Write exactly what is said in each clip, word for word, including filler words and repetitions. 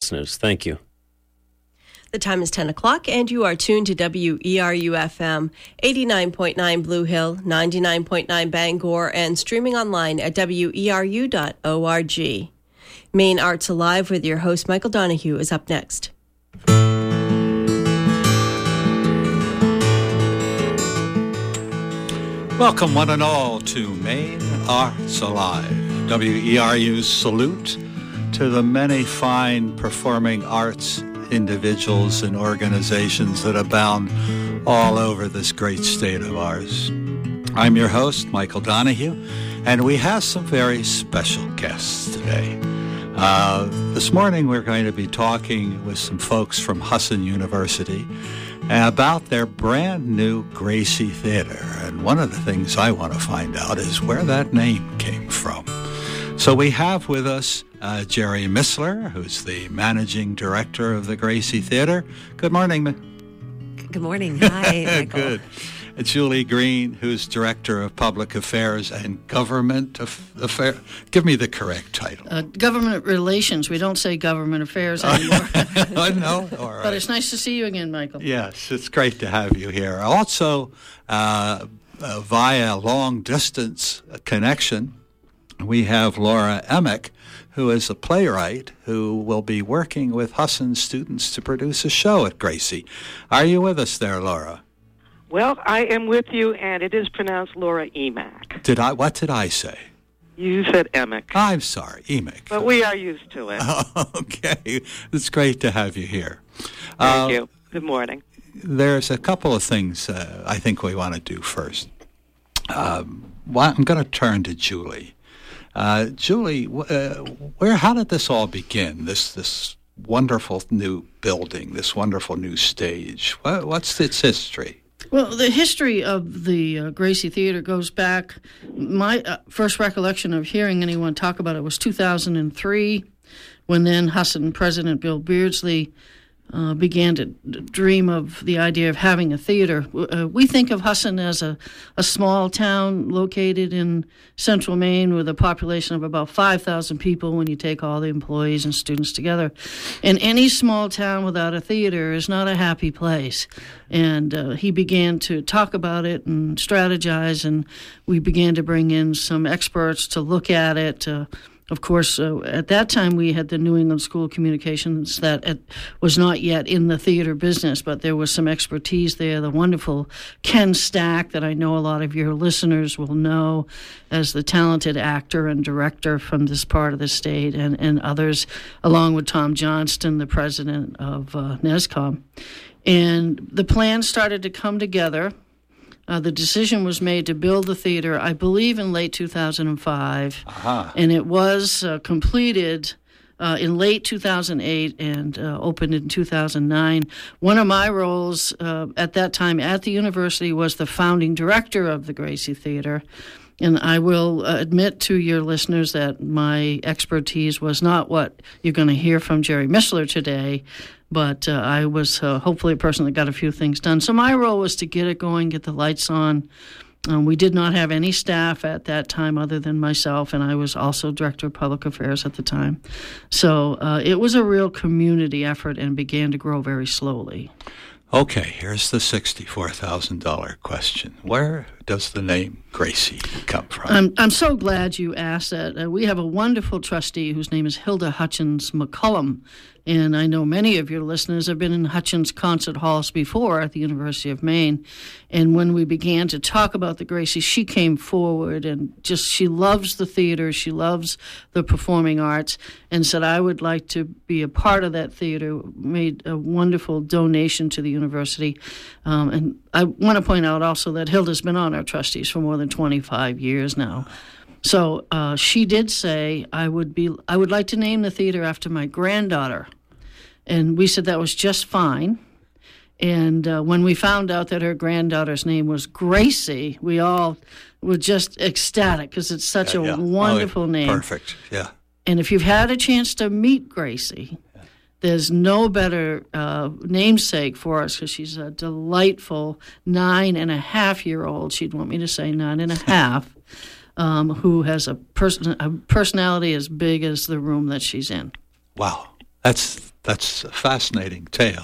listeners. Thank you. The time is ten o'clock, and you are tuned to W E R U F M, eighty-nine point nine Blue Hill, ninety-nine point nine Bangor, and streaming online at W E R U dot org. Maine Arts Alive with your host, Michael Donahue, is up next. Welcome, one and all, to Maine Arts Alive, W E R U's salute to the many fine performing arts individuals and organizations that abound all over this great state of ours. I'm your host, Michael Donahue, and we have some very special guests today. Uh, this morning we're going to be talking with some folks from Husson University about their brand new Gracie Theater. And one of the things I want to find out is where that name came from. So we have with us uh, Jerry Missler, who's the managing director of the Gracie Theater. Good morning. Good morning. Hi, Michael. Good. Uh, Julie Green, who's director of public affairs and government affairs. Give me the correct title. Uh, government relations. We don't say government affairs anymore. Oh, no? All right. But it's nice to see you again, Michael. Yes, it's great to have you here. Also, uh, uh, via long-distance connection, we have Laura Emick, who is a playwright who will be working with Husson students to produce a show at Gracie. Are you with us there, Laura? Well, I am with you, and it is pronounced Laura Emick. Did I? What did I say? You said Emick. I'm sorry, Emick. But we are used to it. Okay. It's great to have you here. Thank uh, you. Good morning. There's a couple of things uh, I think we want to do first. Um, well, I'm going to turn to Julie. Uh, Julie, uh, where? How did this all begin? This this wonderful new building, this wonderful new stage. What, what's its history? Well, the history of the uh, Gracie Theater goes back. My uh, first recollection of hearing anyone talk about it was two thousand three, when then Husson President Bill Beardsley Uh, began to d- dream of the idea of having a theater. Uh, we think of Husson as a, a small town located in central Maine with a population of about five thousand people when you take all the employees and students together. And any small town without a theater is not a happy place. And uh, he began to talk about it and strategize, and we began to bring in some experts to look at it. Uh, Of course, uh, at that time, we had the New England School of Communications that it was not yet in the theater business, but there was some expertise there. The wonderful Ken Stack, that I know a lot of your listeners will know as the talented actor and director from this part of the state, and, and others, along with Tom Johnston, the president of uh, NESCOM. And the plan started to come together. Uh, the decision was made to build the theater, I believe, in late two thousand five, Aha. and it was uh, completed uh, in late two thousand eight and uh, opened in two thousand nine. One of my roles uh, at that time at the university was the founding director of the Gracie Theater, and I will uh, admit to your listeners that my expertise was not what you're going to hear from Jerry Missler today, but uh, I was uh, hopefully a person that got a few things done. So my role was to get it going, get the lights on. Um, we did not have any staff at that time other than myself, and I was also director of public affairs at the time. So uh, it was a real community effort and began to grow very slowly. Okay, here's the sixty-four thousand dollars question. Where does the name Gracie come from? I'm, I'm so glad you asked that. Uh, we have a wonderful trustee whose name is Hilda Hutchins McCullum, and I know many of your listeners have been in Hutchins concert halls before at the University of Maine. And when we began to talk about the Gracie, she came forward and just, she loves the theater, she loves the performing arts, and said, I would like to be a part of that theater, made a wonderful donation to the university. Um, and I want to point out also that Hilda's been on our trustees for more than twenty-five years now. So uh, she did say, I would be, I would like to name the theater after my granddaughter. And we said that was just fine. And uh, when we found out that her granddaughter's name was Gracie, we all were just ecstatic because it's such Yeah, a yeah. wonderful Oh, name. Perfect, yeah. And if you've had a chance to meet Gracie, there's no better uh, namesake for us because she's a delightful nine and a half year old. She'd want me to say nine and a half, um, who has a, person, a personality as big as the room that she's in. Wow, that's That's a fascinating tale.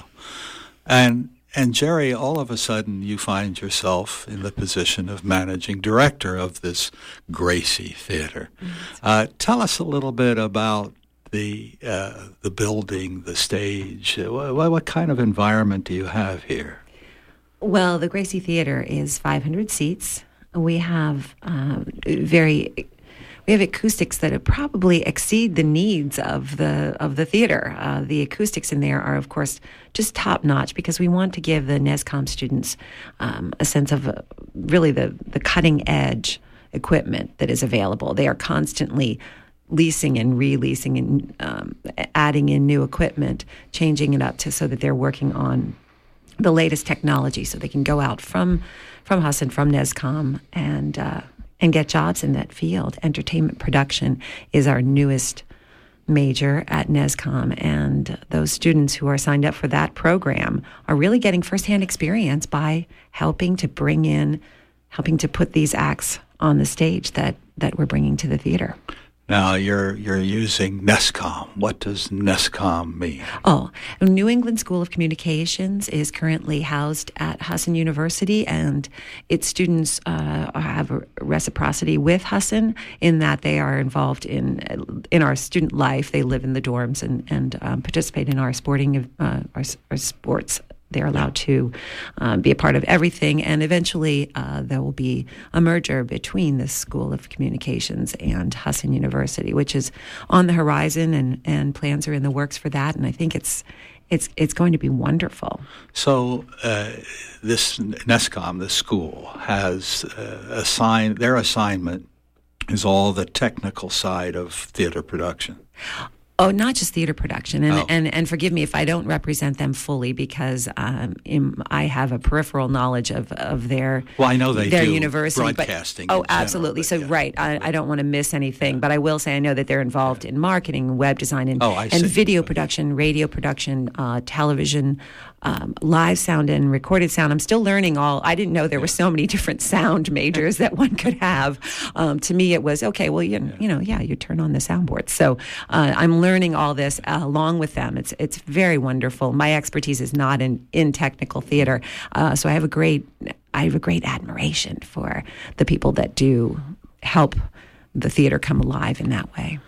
And and Jerry, all of a sudden you find yourself in the position of managing director of this Gracie Theater. Mm-hmm. Uh, tell us a little bit about the uh, the building, the stage. What, what kind of environment do you have here? Well, the Gracie Theater is five hundred seats. We have uh, very we have acoustics that probably exceed the needs of the of the theater. Uh, the acoustics in there are, of course, just top notch because we want to give the NESCOM students um, a sense of uh, really the the cutting edge equipment that is available. They are constantly leasing and releasing and um, adding in new equipment, changing it up to so that they're working on the latest technology, so they can go out from from Husson, from NESCOM, and uh, and get jobs in that field. Entertainment production is our newest major at NESCOM, and those students who are signed up for that program are really getting firsthand experience by helping to bring in, helping to put these acts on the stage that, that we're bringing to the theater. Now, you're you're using NESCOM. What does NESCOM mean? Oh, New England School of Communications is currently housed at Husson University, and its students uh, have a reciprocity with Husson in that they are involved in in our student life. They live in the dorms and, and um, participate in our sporting uh, our, our sports. They're allowed to um, be a part of everything, and eventually uh, there will be a merger between the School of Communications and Husson University, which is on the horizon, and, and plans are in the works for that. And I think it's it's it's going to be wonderful. So uh, this NESCOM, this school, has uh, assigned their assignment is all the technical side of theater production. Oh, not just theater production. And, oh. and and forgive me if I don't represent them fully because um, in, I have a peripheral knowledge of, of their well, I know they their do university. broadcasting. But, oh, in general, absolutely. But, so, yeah. right. I, I don't want to miss anything. Yeah. But I will say I know that they're involved in marketing, web design, and, oh, I and see. video production, radio production, uh, television, um, live sound and recorded sound. I'm still learning all. I didn't know there were so many different sound majors that one could have. Um, to me, it was, okay, well, you, yeah. you know, yeah, you turn on the soundboard. So uh, I'm learning all this uh, along with them. It's it's very wonderful. My expertise is not in, in technical theater, uh, so I have a great I have a great admiration for the people that do help the theater come alive in that way.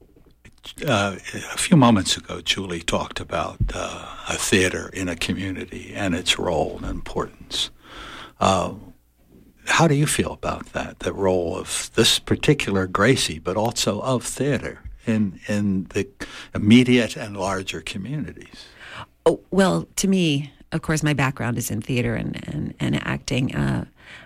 Uh, a few moments ago, Julie talked about uh, a theater in a community and its role and importance. Uh, how do you feel about that, the role of this particular Gracie, but also of theater in in the immediate and larger communities? Oh, well, to me, of course, my background is in theater and, and, and acting. Uh,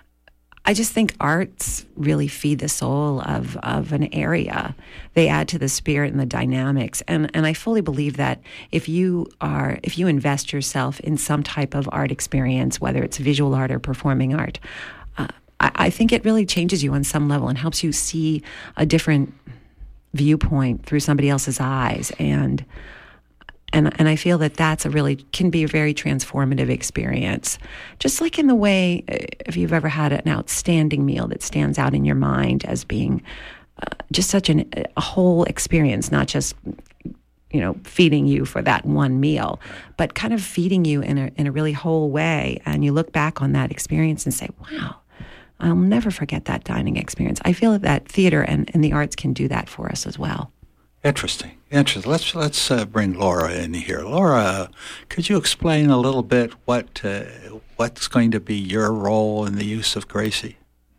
I just think arts really feed the soul of, of an area. They add to the spirit and the dynamics. And, and I fully believe that if you are, if you invest yourself in some type of art experience, whether it's visual art or performing art, uh, I, I think it really changes you on some level and helps you see a different viewpoint through somebody else's eyes. And And and I feel that that's a really, can be a very transformative experience. Just like in the way, if you've ever had an outstanding meal that stands out in your mind as being uh, just such an, a whole experience, not just, you know, feeding you for that one meal, but kind of feeding you in a in a really whole way. And you look back on that experience and say, wow, I'll never forget that dining experience. I feel that theater and, and the arts can do that for us as well. Interesting. Interesting. Let's let's uh, bring Laura in here. Laura, could you explain a little bit what uh, what's going to be your role in the use of Gracie?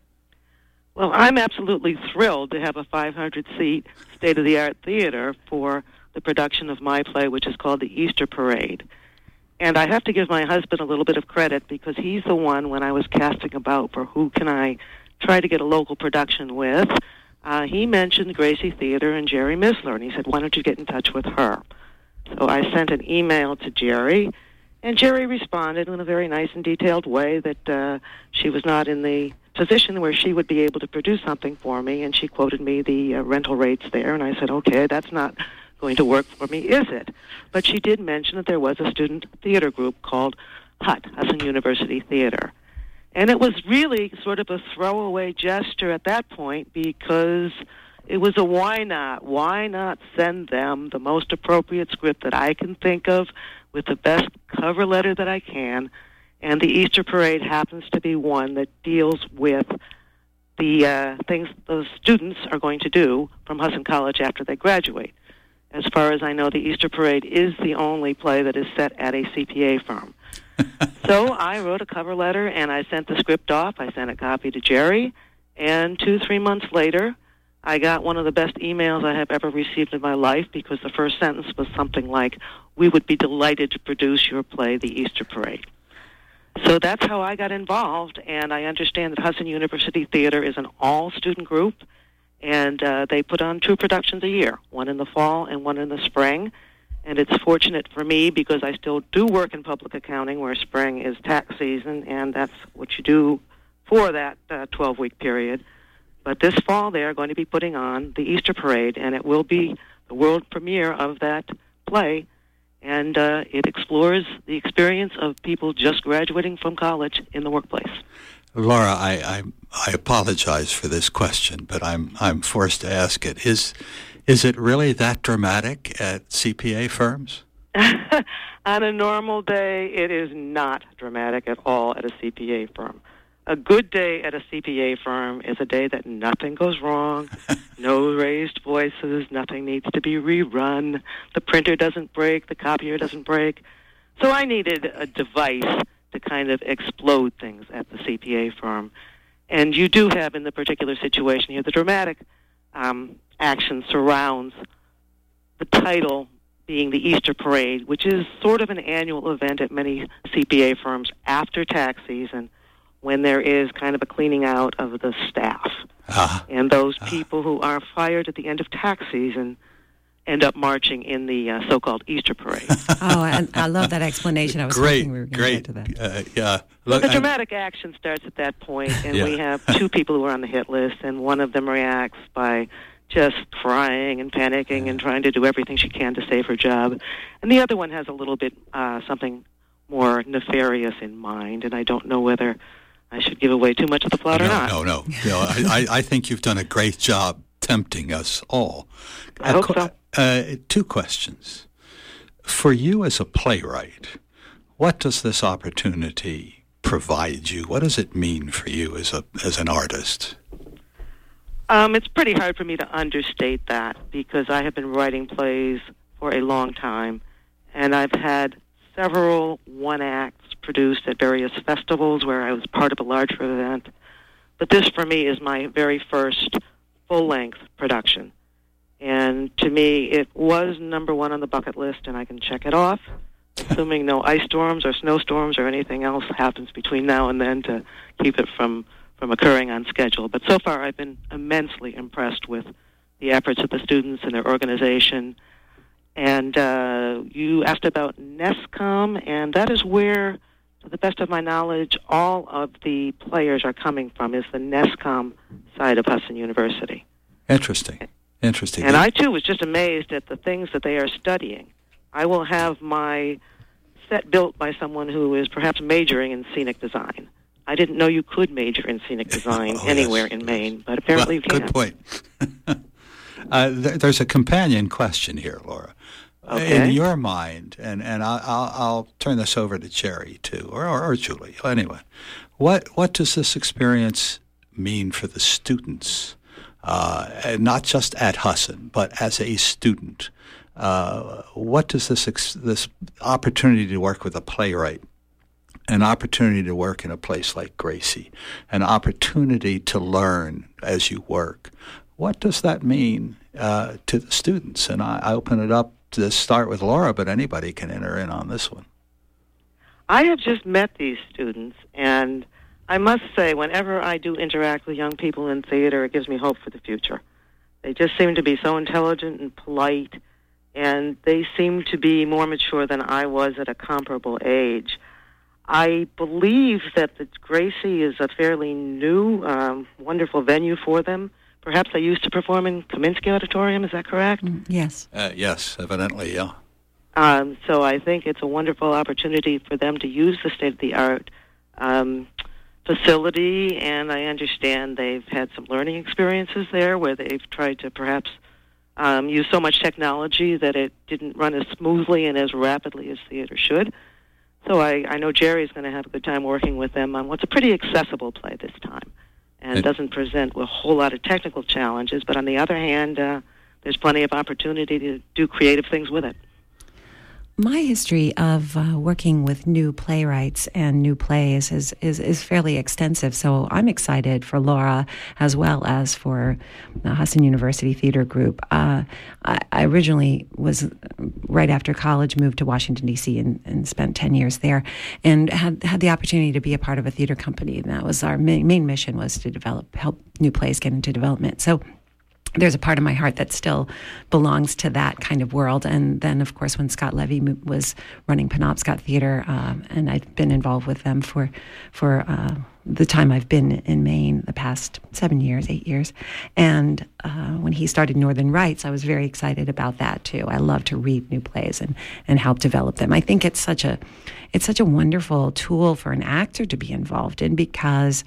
Well, I'm absolutely thrilled to have a five hundred seat state-of-the-art theater for the production of my play, which is called The Easter Parade. And I have to give my husband a little bit of credit because he's the one, when I was casting about for who can I try to get a local production with, uh, he mentioned Gracie Theater and Jerry Misler, and he said, why don't you get in touch with her? So I sent an email to Jerry, and Jerry responded in a very nice and detailed way that uh, she was not in the position where she would be able to produce something for me, and she quoted me the uh, rental rates there, and I said, okay, that's not going to work for me, is it? But she did mention that there was a student theater group called H U T, Husson University Theater. And it was really sort of a throwaway gesture at that point because it was a why not? Why not send them the most appropriate script that I can think of with the best cover letter that I can? And the Easter Parade happens to be one that deals with the uh, things those students are going to do from Husson College after they graduate. As far as I know, the Easter Parade is the only play that is set at a C P A firm. So I wrote a cover letter, and I sent the script off. I sent a copy to Jerry, and two, three months later, I got one of the best emails I have ever received in my life, because the first sentence was something like, "We would be delighted to produce your play, The Easter Parade." So that's how I got involved, and I understand that Hudson University Theater is an all-student group, and uh, they put on two productions a year, one in the fall and one in the spring. And it's fortunate for me because I still do work in public accounting, where spring is tax season, and that's what you do for that uh, twelve-week period. But this fall, they are going to be putting on the Easter Parade, and it will be the world premiere of that play. And uh, it explores the experience of people just graduating from college in the workplace. Laura, I, I I apologize for this question, but I'm I'm forced to ask it. Is is it really that dramatic at C P A firms? On a normal day, it is not dramatic at all at a C P A firm. A good day at a C P A firm is a day that nothing goes wrong, no raised voices, nothing needs to be rerun, the printer doesn't break, the copier doesn't break. So I needed a device to kind of explode things at the C P A firm. And you do have, in the particular situation here, the dramatic um, action surrounds the title being the Easter Parade, which is sort of an annual event at many C P A firms after tax season, when there is kind of a cleaning out of the staff. Uh, and those uh, people who are fired at the end of tax season end up marching in the uh, so-called Easter Parade. Oh, and I love that explanation. I was great, hoping we were going great. to get to that. Uh, yeah. Well, Look, the dramatic I'm, action starts at that point, and yeah. we have two people who are on the hit list, and one of them reacts by just crying and panicking and trying to do everything she can to save her job. And the other one has a little bit uh, something more nefarious in mind, and I don't know whether I should give away too much of the plot no, or not. No, no, no. I, I think you've done a great job tempting us all. I hope so. Uh, two questions. For you as a playwright, what does this opportunity provide you? What does it mean for you as a as an artist? Um, it's pretty hard for me to understate that, because I have been writing plays for a long time, and I've had several one-acts produced at various festivals where I was part of a larger event. But this, for me, is my very first full-length production. And to me, it was number one on the bucket list, and I can check it off, assuming no ice storms or snowstorms or anything else happens between now and then to keep it from, from occurring on schedule. But so far, I've been immensely impressed with the efforts of the students and their organization. And uh, you asked about NESCOM, and that is where, to the best of my knowledge, all of the players are coming from, is the NESCOM side of Hudson University. Interesting. Interesting. And I, too, was just amazed at the things that they are studying. I will have my set built by someone who is perhaps majoring in scenic design. I didn't know you could major in scenic design oh, anywhere yes, in yes. Maine, but apparently well, you can. Good point. uh, th- there's a companion question here, Laura. Okay. In your mind, and, and I'll, I'll, I'll turn this over to Jerry, too, or, or, or Julie. Anyway, what what does this experience mean for the students, uh, not just at Husson, but as a student? Uh, what does this ex- this opportunity to work with a playwright, an opportunity to work in a place like Gracie, an opportunity to learn as you work, what does that mean uh, to the students? And I, I open it up to start with Laura, but anybody can enter in on this one. I have just met these students, and I must say, whenever I do interact with young people in theater, it gives me hope for the future. They just seem to be so intelligent and polite, and they seem to be more mature than I was at a comparable age. I believe that the Gracie is a fairly new, um, wonderful venue for them. Perhaps they used to perform in Kaminsky Auditorium, is that correct? Mm, yes. Uh, yes, evidently, yeah. Um, so I think it's a wonderful opportunity for them to use the state-of-the-art um, facility, and I understand they've had some learning experiences there where they've tried to perhaps um, use so much technology that it didn't run as smoothly and as rapidly as theater should. So I, I know Jerry's going to have a good time working with them on what's a pretty accessible play this time, and it doesn't present a whole lot of technical challenges, but on the other hand, uh, there's plenty of opportunity to do creative things with it. My history of uh, working with new playwrights and new plays is, is, is fairly extensive, so I'm excited for Laura as well as for the Husson University Theater Group. Uh, I, I originally was, right after college, moved to Washington, D C and, and spent ten years there, and had, had the opportunity to be a part of a theater company. And that was our main, main mission, was to develop, help new plays get into development. So there's a part of my heart that still belongs to that kind of world. And then, of course, when Scott Levy was running Penobscot Theater, um, and I've been involved with them for for uh, the time I've been in Maine, the past seven years, eight years. And uh, when he started Northern Rights, I was very excited about that too. I love to read new plays and, and help develop them. I think it's such a it's such a wonderful tool for an actor to be involved in, because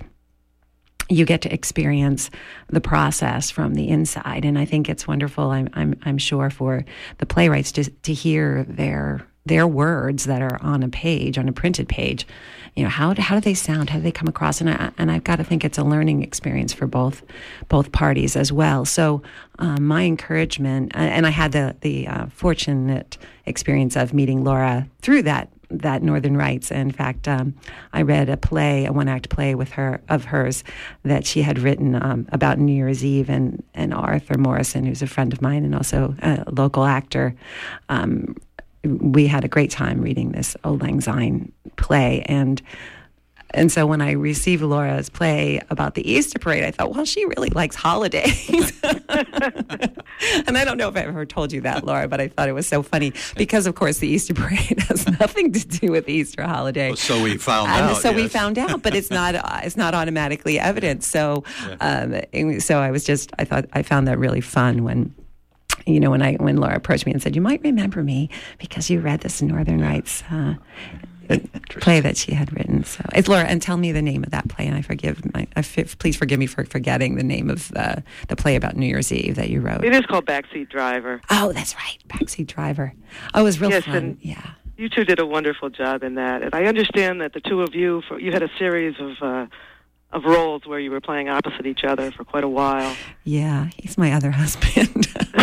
you get to experience the process from the inside, and I think it's wonderful. I'm I'm I'm sure for the playwrights to to hear their their words that are on a page, on a printed page. You know, how how do they sound? How do they come across? And I and I've got to think it's a learning experience for both both parties as well. So um, my encouragement, and I had the the uh, fortunate experience of meeting Laura through that. that Northern Rights. In fact, um, I read a play, a one-act play with her of hers that she had written um, about New Year's Eve, and, and Arthur Morrison, who's a friend of mine and also a local actor, um, we had a great time reading this Auld Lang Syne play. And And so when I received Laura's play about the Easter parade, I thought, well, she really likes holidays. And I don't know if I ever told you that, Laura, but I thought it was so funny because, of course, the Easter parade has nothing to do with the Easter holiday. Well, so we found and out. So yes. we found out, but it's not it's not automatically evident. So, yeah. um, so I was just I thought I found that really fun when. You know, when I when Laura approached me and said, "You might remember me because you read this Northern Rights uh, play that she had written." So, it's Laura, and tell me the name of that play. And I forgive, my, I f- please forgive me for forgetting the name of the the play about New Year's Eve that you wrote. It is called Backseat Driver. Oh, that's right, Backseat Driver. Oh, it was real yes, fun. And yeah, you two did a wonderful job in that, and I understand that the two of you, for, you had a series of. Uh, of roles where you were playing opposite each other for quite a while. Yeah, he's my other husband.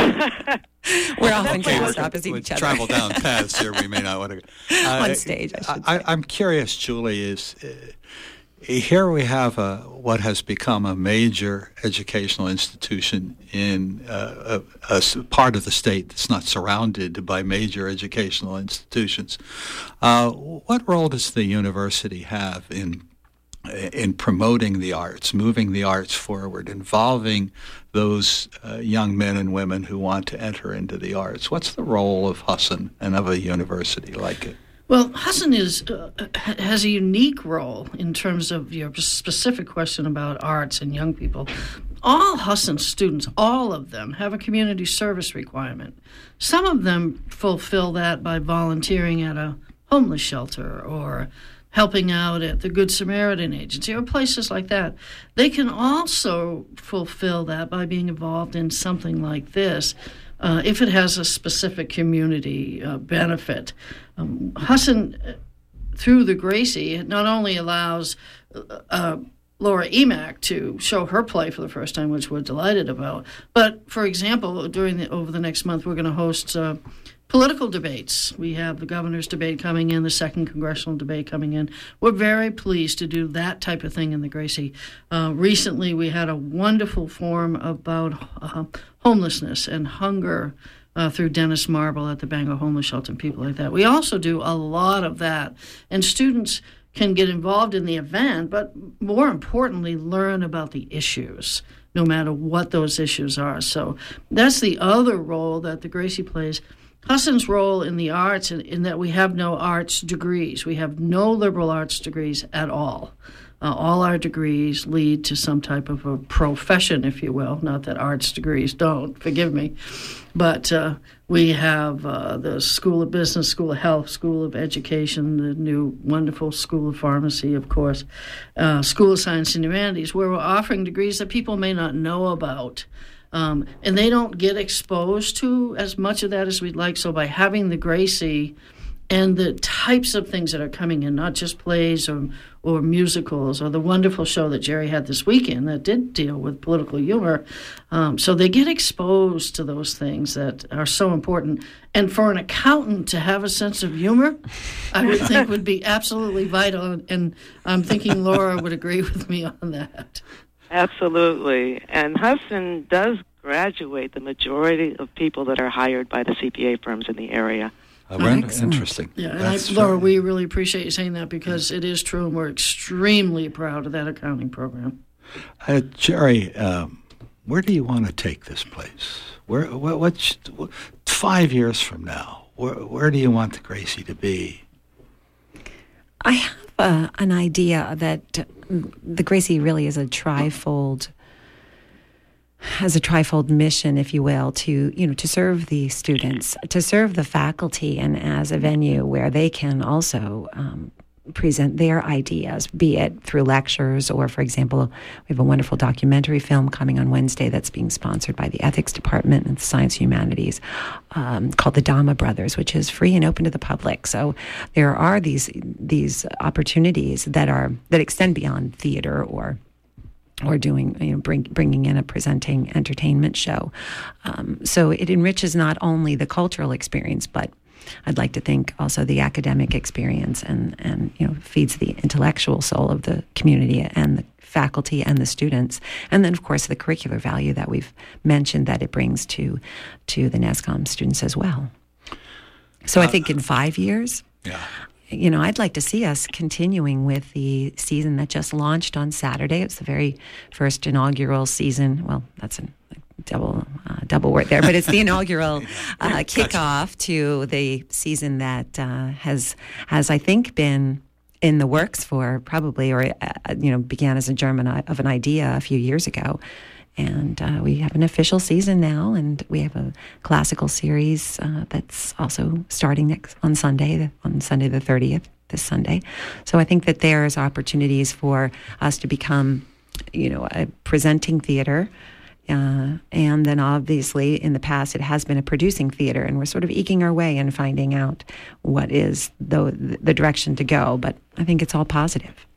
We're often cast opposite we each other. Travel down paths here we may not want to go. Uh, On stage, I should I, say. I'm curious, Julie, is uh, here we have a, what has become a major educational institution in uh, a, a part of the state that's not surrounded by major educational institutions. Uh, what role does the university have in in promoting the arts, moving the arts forward, involving those uh, young men and women who want to enter into the arts? What's the role of Husson and of a university like it? Well, Husson is uh, has a unique role in terms of your specific question about arts and young people. All Husson students, all of them, have a community service requirement. Some of them fulfill that by volunteering at a homeless shelter or helping out at the Good Samaritan Agency or places like that. They can also fulfill that by being involved in something like this uh, if it has a specific community uh, benefit. Um, Husson, through the Gracie, not only allows uh, Laura Emack to show her play for the first time, which we're delighted about, but, for example, during the over the next month, we're going to host uh, political debates. We have the governor's debate coming in, the second congressional debate coming in. We're very pleased to do that type of thing in the Gracie. Uh, recently, we had a wonderful forum about uh, homelessness and hunger uh, through Dennis Marble at the Bangor Homeless Shelter and people like that. We also do a lot of that, and students can get involved in the event, but more importantly, learn about the issues, no matter what those issues are. So that's the other role that the Gracie plays. Husson's role in the arts, in, in that we have no arts degrees. We have no liberal arts degrees at all. Uh, all our degrees lead to some type of a profession, if you will. Not that arts degrees don't, forgive me. But uh, we have uh, the School of Business, School of Health, School of Education, the new wonderful School of Pharmacy, of course, uh, School of Science and Humanities, where we're offering degrees that people may not know about. Um, and they don't get exposed to as much of that as we'd like. So by having the Gracie and the types of things that are coming in, not just plays or or musicals, or the wonderful show that Jerry had this weekend that did deal with political humor. Um, so they get exposed to those things that are so important. And for an accountant to have a sense of humor, I would think would be absolutely vital. And I'm thinking Laura would agree with me on that. Absolutely. And Hudson does graduate the majority of people that are hired by the C P A firms in the area. Uh, oh, interesting. Yeah, and I, Laura, we really appreciate you saying that, because it is true, and we're extremely proud of that accounting program. Uh, Jerry, um, where do you want to take this place? Where, what, what's five years from now? Where, where do you want the Gracie to be? I have uh, an idea that the Gracie really is a trifold. Has a trifold mission, if you will, to you know to serve the students, to serve the faculty, and as a venue where they can also um, present their ideas, be it through lectures or, for example, we have a wonderful documentary film coming on Wednesday that's being sponsored by the Ethics Department and the Science Humanities, um, called the Dama Brothers, which is free and open to the public. So there are these these opportunities that are that extend beyond theater or. or doing, you know, bring, bringing in a presenting entertainment show. Um, so it enriches not only the cultural experience, but I'd like to think also the academic experience, and, and you know, feeds the intellectual soul of the community and the faculty and the students. And then, of course, the curricular value that we've mentioned that it brings to, to the NESCOM students as well. So uh, I think in five years... Yeah. You know, I'd like to see us continuing with the season that just launched on Saturday. It's the very first inaugural season. Well, that's a double uh, double word there, but it's the inaugural uh, kickoff to the season that uh, has has I think been in the works for probably, or uh, you know, began as a germ of an idea a few years ago. And uh, we have an official season now, and we have a classical series uh, that's also starting next on Sunday, on Sunday the thirtieth, this Sunday. So I think that there's opportunities for us to become, you know, a presenting theater. Uh, and then obviously in the past it has been a producing theater, and we're sort of eking our way and finding out what is the, the direction to go. But I think it's all positive.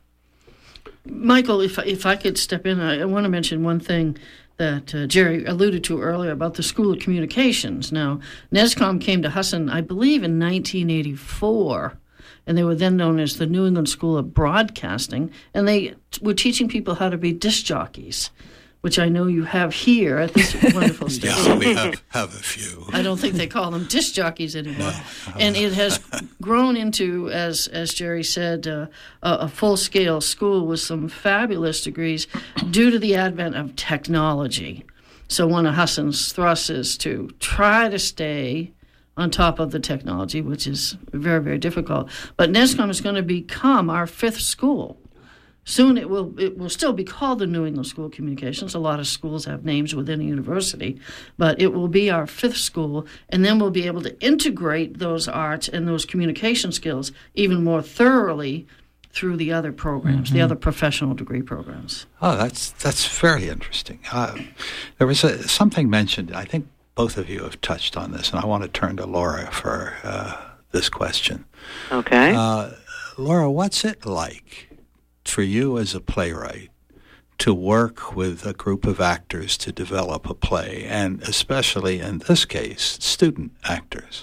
Michael, if if I could step in, I, I want to mention one thing that uh, Jerry alluded to earlier about the School of Communications. Now, NESCOM came to Husson, I believe, in nineteen eighty-four, and they were then known as the New England School of Broadcasting, and they were teaching people how to be disc jockeys, which I know you have here at this wonderful station. Yeah, we have, have a few. I don't think they call them disc jockeys anymore. No. And it has grown into, as as Jerry said, uh, a, a full-scale school with some fabulous degrees due to the advent of technology. So one of Husson's thrusts is to try to stay on top of the technology, which is very, very difficult. But NESCOM is going to become our fifth school. Soon it will it will still be called the New England School of Communications. A lot of schools have names within a university, but it will be our fifth school, and then we'll be able to integrate those arts and those communication skills even more thoroughly through the other programs, mm-hmm. the other professional degree programs. Oh, that's that's very interesting. Uh, there was a, something mentioned, I think both of you have touched on this, and I want to turn to Laura for uh, this question. Okay. Uh, Laura, what's it like for you as a playwright to work with a group of actors to develop a play, and especially in this case, student actors?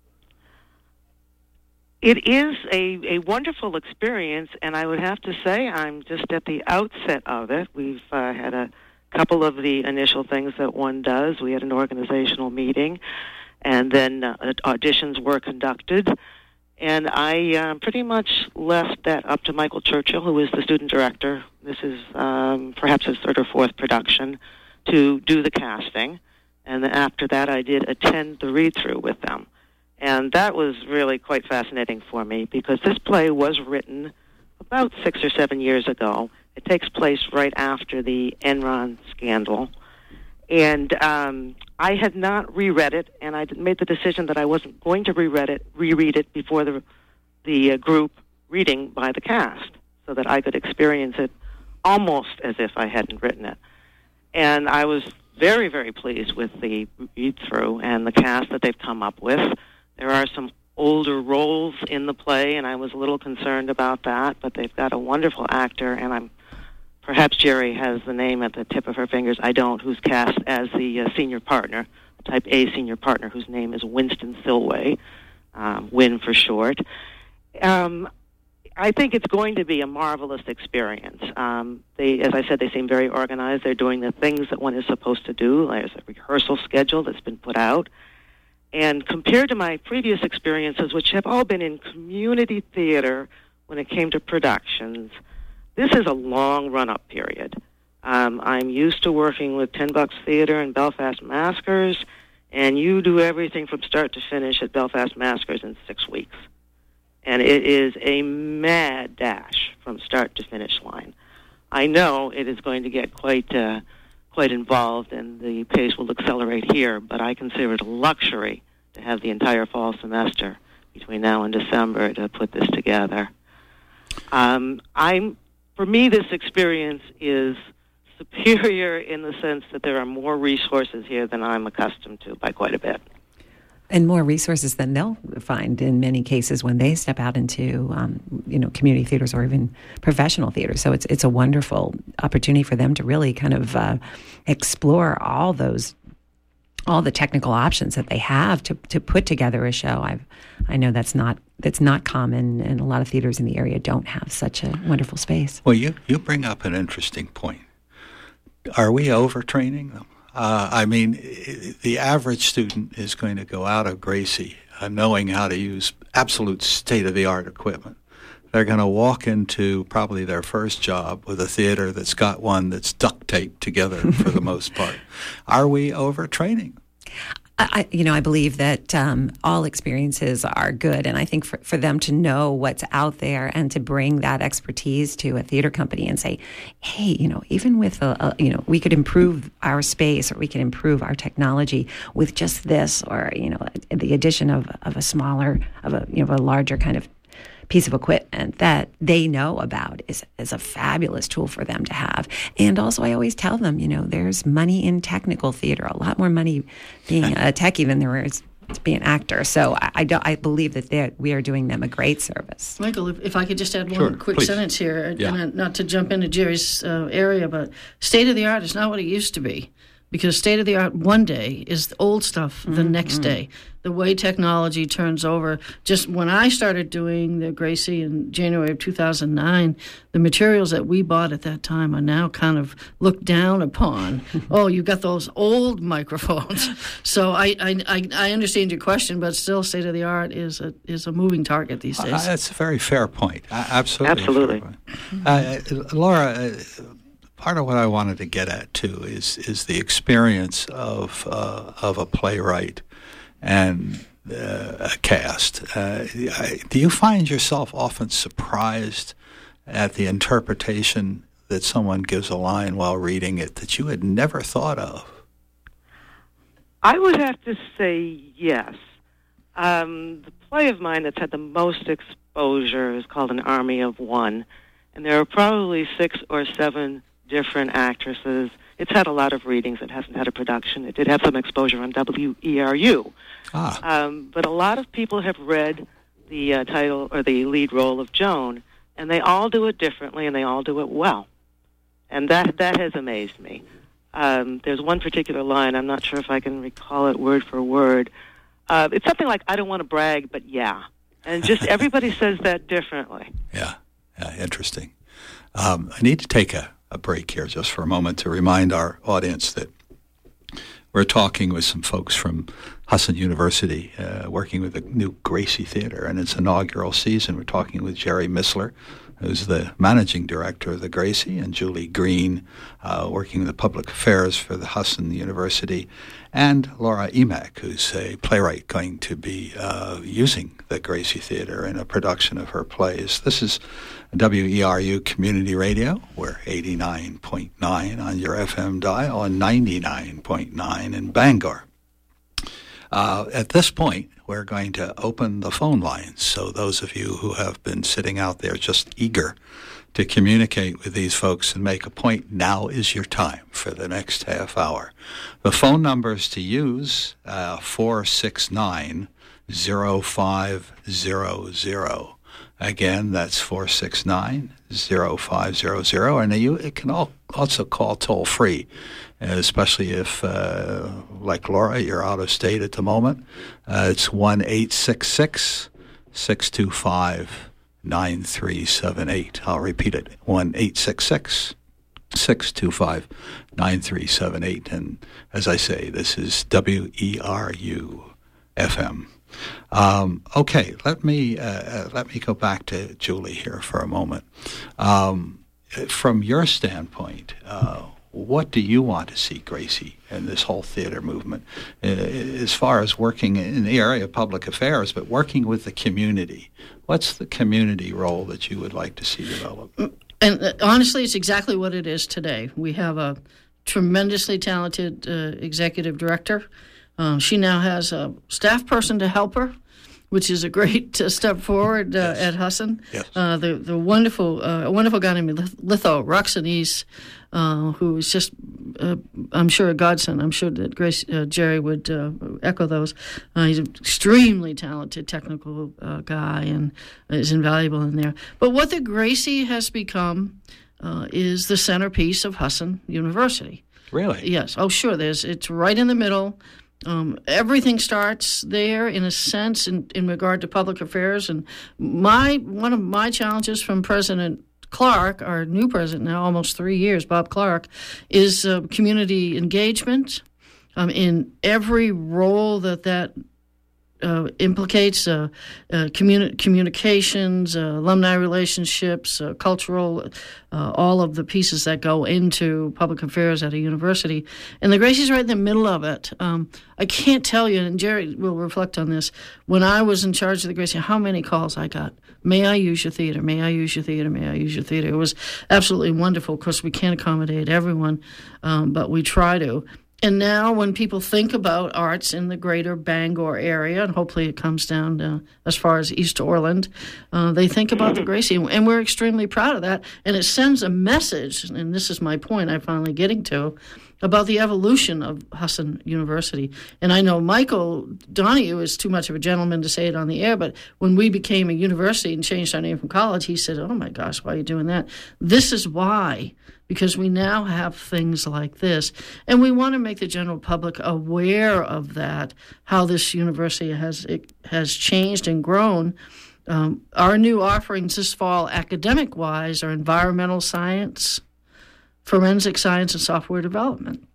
It is a, a wonderful experience, and I would have to say I'm just at the outset of it. We've uh, had a couple of the initial things that one does. We had an organizational meeting, and then uh, auditions were conducted. And I uh, pretty much left that up to Michael Churchill, who is the student director. This is um, perhaps his third or fourth production, to do the casting. And then after that, I did attend the read-through with them. And that was really quite fascinating for me, because this play was written about six or seven years ago. It takes place right after the Enron scandal. And um, I had not reread it, and I made the decision that I wasn't going to reread it, reread it before the the uh, group reading by the cast, so that I could experience it almost as if I hadn't written it. And I was very, very pleased with the read-through and the cast that they've come up with. There are some older roles in the play, and I was a little concerned about that, but they've got a wonderful actor, and I'm perhaps Jerry has the name at the tip of her fingers. I don't, who's cast as the uh, senior partner, type A senior partner, whose name is Winston Silway, um, Win for short. Um, I think it's going to be a marvelous experience. Um, they, as I said, they seem very organized. They're doing the things that one is supposed to do. There's a rehearsal schedule that's been put out. And compared to my previous experiences, which have all been in community theater when it came to productions, this is a long run-up period. Um, I'm used to working with Ten Bucks Theatre and Belfast Maskers, and you do everything from start to finish at Belfast Maskers in six weeks. And it is a mad dash from start to finish line. I know it is going to get quite uh, quite involved, and the pace will accelerate here, but I consider it a luxury to have the entire fall semester between now and December to put this together. Um, I'm, for me, this experience is superior in the sense that there are more resources here than I'm accustomed to by quite a bit. And more resources than they'll find in many cases when they step out into, um, you know, community theaters or even professional theaters. So it's it's a wonderful opportunity for them to really kind of uh, explore all those, all the technical options that they have to to put together a show. I've I know that's not that's not common, and a lot of theaters in the area don't have such a wonderful space. Well, you you bring up an interesting point. Are we overtraining them? Uh, I mean, the average student is going to go out of Gracie uh, knowing how to use absolute state-of-the-art equipment. They're going to walk into probably their first job with a theater that's got one that's duct taped together for the most part. Are we overtraining? I, you know, I believe that um, all experiences are good, and I think for, for them to know what's out there and to bring that expertise to a theater company and say, hey, you know, even with a, a you know, we could improve our space or we could improve our technology with just this, or you know, the addition of of a smaller, of a you know, a larger kind of piece of equipment that they know about is is a fabulous tool for them to have. And also, I always tell them, you know, there's money in technical theater, a lot more money being a techie than there is to be an actor. So I, I don't. I believe that we are doing them a great service. Michael, if, if I could just add one Sure, quick please. sentence here, Yeah. and not to jump into Jerry's uh, area, but state of the art is not what it used to be. Because state-of-the-art one day is the old stuff the mm-hmm. next day. The way technology turns over. Just when I started doing the Gracie in January of two thousand nine, the materials that we bought at that time are now kind of looked down upon. Oh, you've got those old microphones. So I, I, I understand your question, but still state-of-the-art is a, is a moving target these days. Uh, that's a very fair point. Uh, absolutely. Absolutely. Uh, Laura, uh, part of what I wanted to get at too is is the experience of uh, of a playwright and uh, a cast. Uh, I, do you find yourself often surprised at the interpretation that someone gives a line while reading it that you had never thought of? I would have to say yes. Um, the play of mine that's had the most exposure is called An Army of One, and there are probably six or seven different actresses. It's had a lot of readings. It hasn't had a production. It did have some exposure on W E R U. Ah. Um, but a lot of people have read the uh, title or the lead role of Joan, and they all do it differently, and they all do it well. And that that has amazed me. Um, there's one particular line, I'm not sure if I can recall it word for word. Uh, it's something like, I don't want to brag, but yeah. And just everybody says that differently. Yeah, yeah, interesting. Um, I need to take a a break here just for a moment to remind our audience that we're talking with some folks from Husson University, uh, working with the new Gracie Theater in its inaugural season. We're talking with Jerry Missler, who's the managing director of the Gracie, and Julie Green, uh, working in the public affairs for the Husson University, and Laura Emack, who's a playwright going to be uh, using the Gracie Theater in a production of her plays. This is W E R U Community Radio. We're eighty-nine point nine on your F M dial and ninety-nine point nine in Bangor. Uh, at this point, we're going to open the phone lines. So those of you who have been sitting out there just eager to communicate with these folks and make a point, now is your time for the next half hour. The phone numbers to use, uh, four six nine, zero five zero zero. Again, that's four six nine, zero five zero zero. And you it can all, also call toll-free, especially if, uh, like Laura, you're out of state at the moment. Uh, it's one eight six six, six two five, nine three seven eight. I'll repeat it, one eight six six, six two five, nine three seven eight. And as I say, this is W E R U F M. Um, okay, let me uh, let me go back to Julie here for a moment. Um, from your standpoint, uh, what do you want to see, Gracie, in this whole theater movement, uh, as far as working in the area of public affairs, but working with the community? What's the community role that you would like to see develop? And uh, honestly, it's exactly what it is today. We have a tremendously talented uh, executive director. Um, she now has a staff person to help her, which is a great uh, step forward uh, yes. at Husson. Yes. Uh, the the wonderful uh, a wonderful guy named Litho Roxanese, uh, who is just uh, I'm sure a godsend. I'm sure that Grace uh, Jerry would uh, echo those. Uh, he's an extremely talented technical uh, guy and is invaluable in there. But what the Gracie has become uh, is the centerpiece of Husson University. Really? Yes. Oh, sure. There's it's right in the middle. Um, everything starts there, in a sense, in, in regard to public affairs. And my one of my challenges from President Clark, our new president now, almost three years, Bob Clark, is uh, community engagement um, in every role that that uh, implicates uh, uh, communi- communications, uh, alumni relationships, uh, cultural, uh, all of the pieces that go into public affairs at a university. And the Gracie's right in the middle of it. Um, I can't tell you, and Jerry will reflect on this, when I was in charge of the Gracie, how many calls I got. May I use your theater? May I use your theater? May I use your theater? It was absolutely wonderful. Of course, we can't accommodate everyone, um, but we try to. And now when people think about arts in the greater Bangor area, and hopefully it comes down to, as far as East Orland, uh, they think about the Gracie. And we're extremely proud of that. And it sends a message, and this is my point I'm finally getting to, about the evolution of Husson University. And I know Michael Donahue is too much of a gentleman to say it on the air, but when we became a university and changed our name from college, he said, oh my gosh, why are you doing that? This is why. Because we now have things like this. And we want to make the general public aware of that, how this university has it has changed and grown. Um, our new offerings this fall, academic-wise, are environmental science, forensic science, and software development.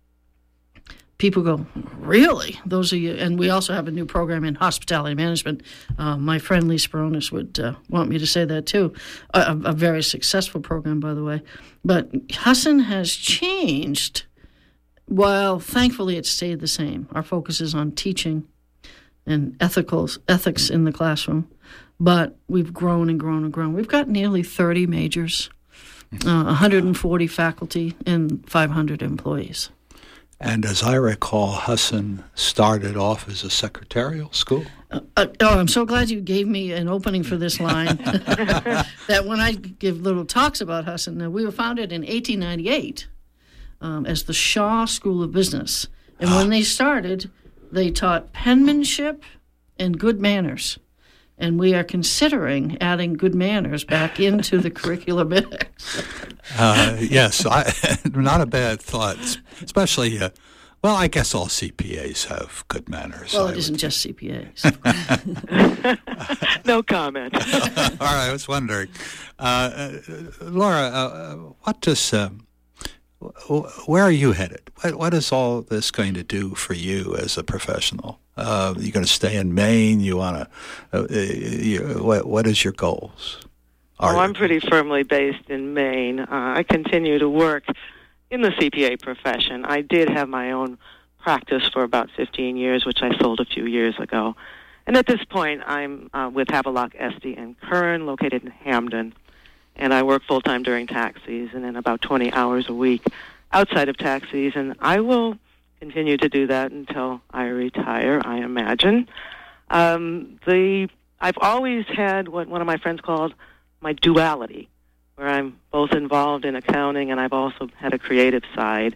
People go, really? Those are you? And we also have a new program in hospitality management. Uh, my friend Lee Speronis would uh, want me to say that too. A, a very successful program, by the way. But Husson has changed, while thankfully it stayed the same. Our focus is on teaching and ethical ethics in the classroom. But we've grown and grown and grown. We've got nearly thirty majors, uh, one hundred forty faculty, and five hundred employees. And as I recall, Husson started off as a secretarial school. Uh, uh, oh, I'm so glad you gave me an opening for this line. That when I give little talks about Husson, uh, we were founded in eighteen ninety-eight um, as the Shaw School of Business. And when they started, they taught penmanship and good manners. And we are considering adding good manners back into the curriculum mix. uh, yes, I, not a bad thought, especially, uh, well, I guess all C P As have good manners. Well, I it isn't would... just C P As. No comment. All right, I was wondering. Uh, uh, Laura, uh, what does... Uh, where are you headed? What, what is all this going to do for you as a professional? Uh, you're going to stay in Maine? You want to? Uh, you, what, what is your goals? Well, I'm pretty firmly based in Maine. Uh, I continue to work in the C P A profession. I did have my own practice for about fifteen years, which I sold a few years ago. And at this point, I'm uh, with Havelock, Estey, and Kern, located in Hamden. And I work full-time during tax season and about twenty hours a week outside of tax season. I will continue to do that until I retire, I imagine. Um, the I've always had what one of my friends called my duality, where I'm both involved in accounting and I've also had a creative side.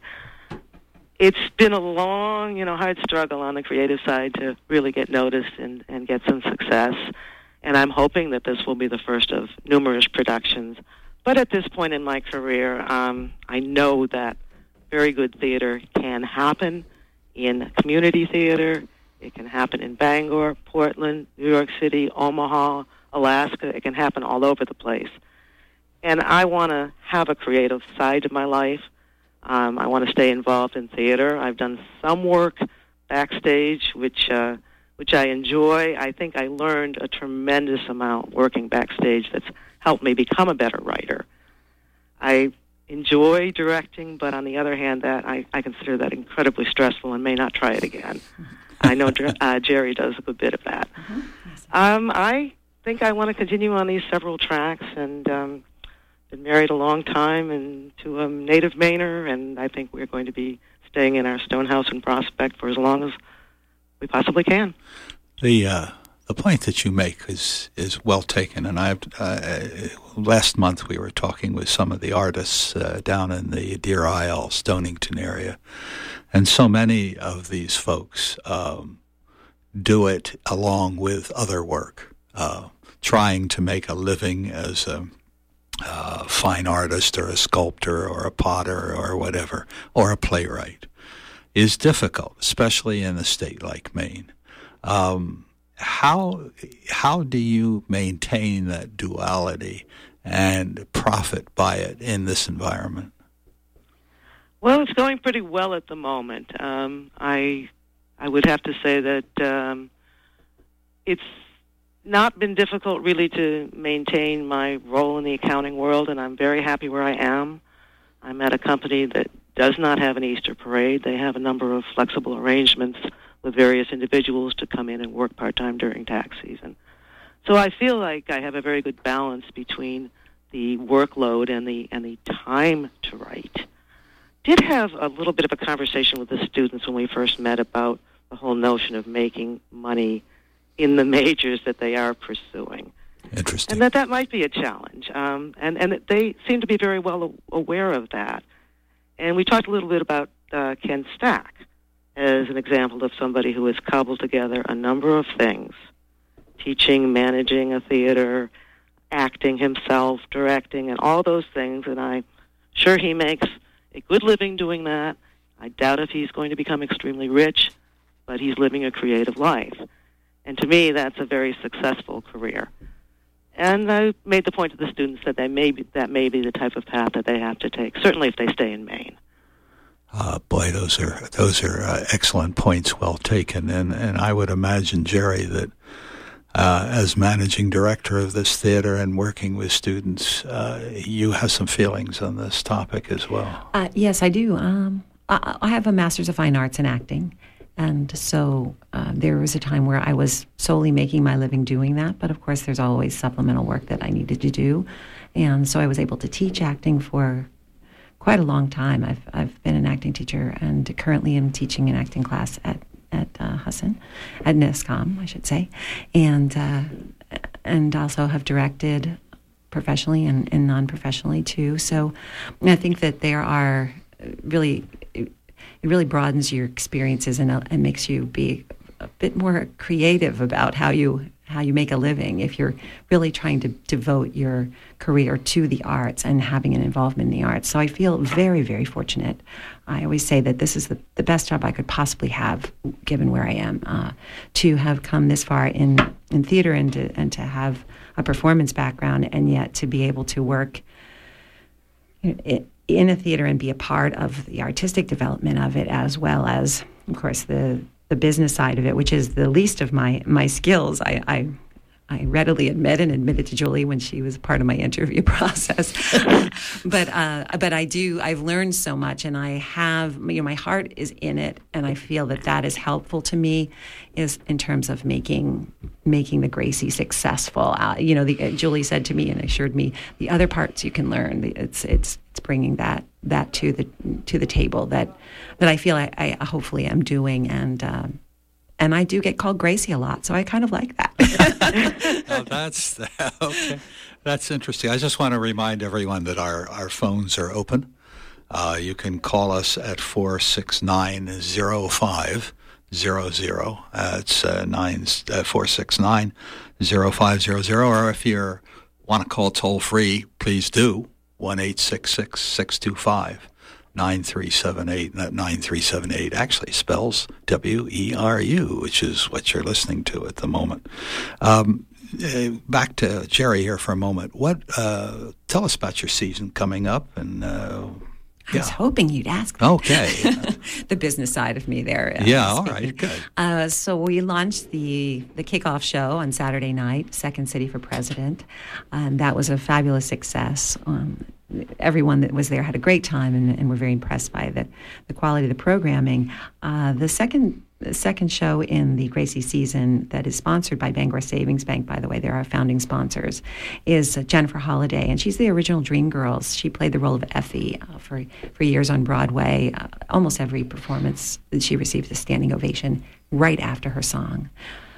It's been a long, you know, hard struggle on the creative side to really get noticed and, and get some success. And I'm hoping that this will be the first of numerous productions. But at this point in my career, um, I know that very good theater can happen in community theater. It can happen in Bangor, Portland, New York City, Omaha, Alaska. It can happen all over the place. And I want to have a creative side to my life. Um, I want to stay involved in theater. I've done some work backstage, which uh, which I enjoy. I think I learned a tremendous amount working backstage that's helped me become a better writer. I enjoy directing, but on the other hand, that I, I consider that incredibly stressful and may not try it again. I know uh, Jerry does a good bit of that. Mm-hmm. Yes. Um, I think I want to continue on these several tracks, and um, been married a long time and to a native Mainer, and I think we're going to be staying in our stone house in Prospect for as long as we possibly can. The uh, the point that you make is is well taken, and I uh, last month we were talking with some of the artists uh, down in the Deer Isle, Stonington area, and so many of these folks um, do it along with other work, uh, trying to make a living as a uh, fine artist or a sculptor or a potter or whatever, or a playwright, is difficult, especially in a state like Maine. Um, how how do you maintain that duality and profit by it in this environment? Well, it's going pretty well at the moment. Um, I I would have to say that um, it's not been difficult really to maintain my role in the accounting world, and I'm very happy where I am. I'm at a company that does not have an Easter parade. They have a number of flexible arrangements with various individuals to come in and work part-time during tax season. So I feel like I have a very good balance between the workload and the and the time to write. Did have a little bit of a conversation with the students when we first met about the whole notion of making money in the majors that they are pursuing. Interesting. And that that might be a challenge. Um, and, and they seem to be very well aware of that. And we talked a little bit about uh, Ken Stack as an example of somebody who has cobbled together a number of things, teaching, managing a theater, acting himself, directing, and all those things. And I'm sure he makes a good living doing that. I doubt if he's going to become extremely rich, but he's living a creative life. And to me, that's a very successful career. And I made the point to the students that they may be, that may be the type of path that they have to take, certainly if they stay in Maine. Uh, boy, those are those are uh, excellent points, well taken. And, and I would imagine, Jerry, that uh, as managing director of this theater and working with students, uh, you have some feelings on this topic as well. Uh, yes, I do. Um, I, I have a Master's of Fine Arts in acting. And so uh, there was a time where I was solely making my living doing that. But of course, there's always supplemental work that I needed to do. And so I was able to teach acting for quite a long time. I've I've been an acting teacher and currently am teaching an acting class at, at uh, Husson, at NISCOM, I should say. And, uh, and also have directed professionally and, and non-professionally too. So I think that there are really... It really broadens your experiences and, uh, and makes you be a bit more creative about how you how you make a living if you're really trying to devote your career to the arts and having an involvement in the arts. So I feel very, very fortunate. I always say that this is the, the best job I could possibly have, given where I am, uh, to have come this far in, in theater and to, and to have a performance background, and yet to be able to work it, in a theater and be a part of the artistic development of it, as well as, of course, the the business side of it, which is the least of my my skills. I I, I readily admit and admitted to Julie when she was part of my interview process. but uh, but I do. I've learned so much, and I have. You know, my heart is in it, and I feel that that is helpful to me, is in terms of making making the Gracie successful. Uh, you know, the, uh, Julie said to me and assured me the other parts you can learn. It's it's it's bringing that that to the to the table that that I feel I, I hopefully am doing, and. Um, And I do get called Gracie a lot, so I kind of like that. Oh, that's okay. That's interesting. I just want to remind everyone that our, our phones are open. Uh, you can call us at four six nine, zero five zero zero. Uh, it's uh, nine, uh, four six nine, zero five zero zero. Or if you want to call toll free, please do, one eight six six, six two five, nine three seven eight. That nine three seven eight actually spells W E R U, which is what you're listening to at the moment. Um, uh, back to Jerry here for a moment. What? Uh, tell us about your season coming up. And uh, I was yeah. hoping you'd ask me. Okay. The business side of me there. Uh, Yeah, all right, good. Uh, so we launched the, the kickoff show on Saturday night, Second City for President, and that was a fabulous success. Um, everyone that was there had a great time, and, and were very impressed by the, the quality of the programming. Uh, the second the second show in the Gracie season, that is sponsored by Bangor Savings Bank, by the way, they're our founding sponsors, is uh, Jennifer Holliday, and she's the original Dreamgirls. She played the role of Effie uh, for, for years on Broadway. Uh, almost every performance that she received a standing ovation right after her song.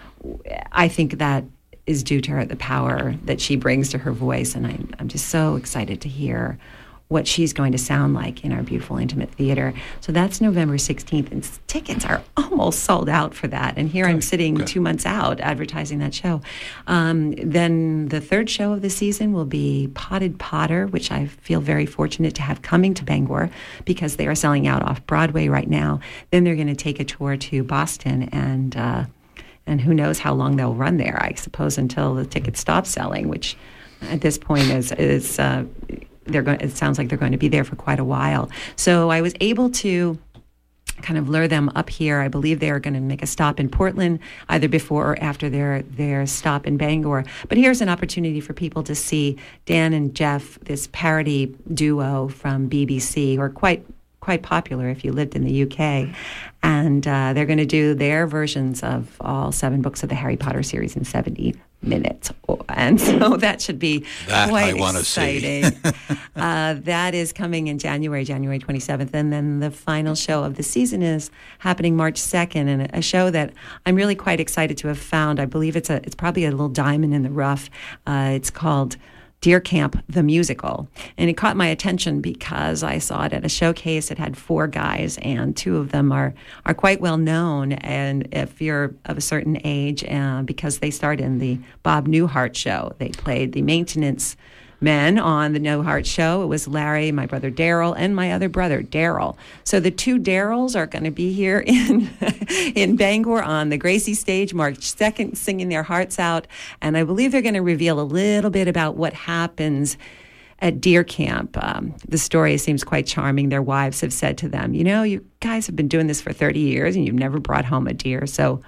I think that is due to her, the power that she brings to her voice, and I'm, I'm just so excited to hear what she's going to sound like in our beautiful intimate theater. So that's November sixteenth, and tickets are almost sold out for that. And here good, I'm sitting good. two months out advertising that show. Um, then the third show of the season will be Potted Potter, which I feel very fortunate to have coming to Bangor because they are selling out off Broadway right now. Then they're going to take a tour to Boston, and uh, and who knows how long they'll run there, I suppose, until the tickets stop selling, which at this point is... is uh, They're going. It sounds like they're going to be there for quite a while. So I was able to kind of lure them up here. I believe they are going to make a stop in Portland, either before or after their their stop in Bangor. But here's an opportunity for people to see Dan and Jeff, this parody duo from B B C, who are quite quite popular if you lived in the U K. And uh, they're going to do their versions of all seven books of the Harry Potter series in seventy minutes. And so that should be that quite I exciting. uh, that is coming in January, January twenty-seventh. And then the final show of the season is happening March second, and a, a show that I'm really quite excited to have found. I believe it's a it's probably a little diamond in the rough. Uh, it's called Deer Camp, the Musical. And it caught my attention because I saw it at a showcase. It had four guys, and two of them are, are quite well known. And if you're of a certain age, uh, because they starred in the Bob Newhart show, they played the maintenance men on the Newhart show. It was Larry, my brother Daryl, and my other brother Daryl. So the two Daryls are going to be here in in Bangor on the Gracie stage March second, singing their hearts out. And I believe they're going to reveal a little bit about what happens at Deer Camp. Um, the story seems quite charming. Their wives have said to them, you know, you guys have been doing this for thirty years and you've never brought home a deer. So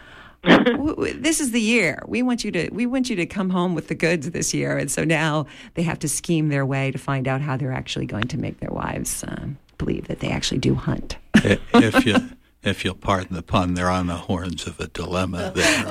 this is the year. We want you to we want you to come home with the goods this year. And so now they have to scheme their way to find out how they're actually going to make their wives um, believe that they actually do hunt. If you if you'll pardon the pun, they're on the horns of a dilemma there.